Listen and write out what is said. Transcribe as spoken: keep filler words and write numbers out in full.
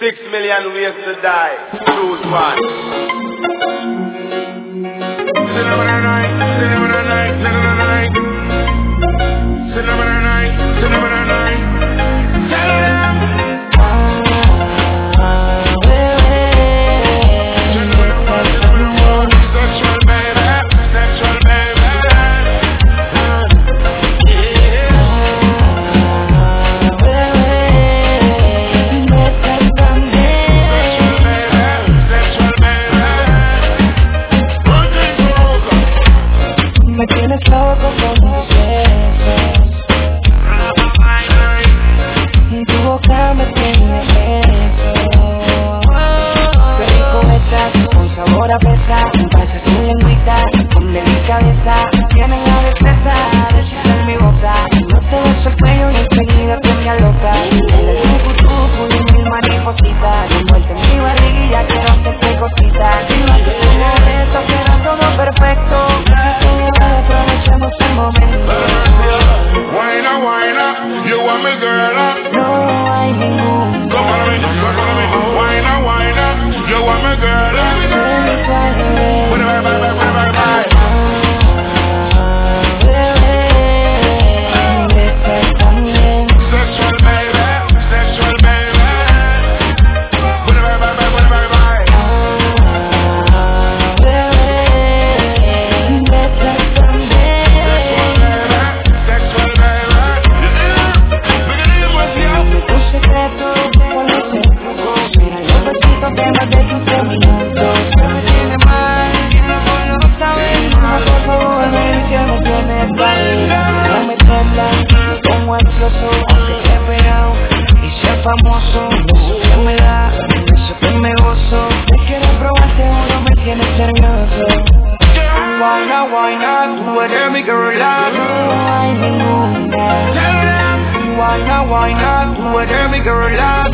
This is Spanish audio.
Six million ways to die. Choose one. Cinnamon night, cinnamon night, cinnamon night. Cinnamon night, cinnamon night. Tell them. Sexual baby, sexual baby. Me tienes loco con tus besos, tu boca me tiene eso. Qué rico estás, con sabor a fresa, pasas tu lengüita con delicadeza. Tienes la destreza de chiflar mi boca, no te beso el cuello y enseguida te me aloca. El tucutucu y mil maripositas, envuelta en mi barriguilla, quiero hacerte cositas. Dime que tengo esto, que era todo perfecto. Aprovechemos el momento. Wine up, wine up, you want me girl up. No hay ningún. Come on me, come on me. Wine up, wine up, you want me girl up. Bye, bye, bye, bye, bye, bye. Sexual baby, sexual baby. Bye, bye, bye, bye, bye, bye, bye. Sexual baby, Tu secreto, ¿cuál es el truco? Mira los besitos de más de quince minutos. Se me tiene mal, y no puedo saber. Por favor, ven que me tienes mal. No me tiendas, me pongo ansioso, aunque te he pegado y sea famoso. Eso que me da, eso que me gozo. Te quiero probar, seguro me tienes nervioso. why not, why not? Tú eres mi girl love. No hay ninguna. Why not, why not? Tú eres mi girl love.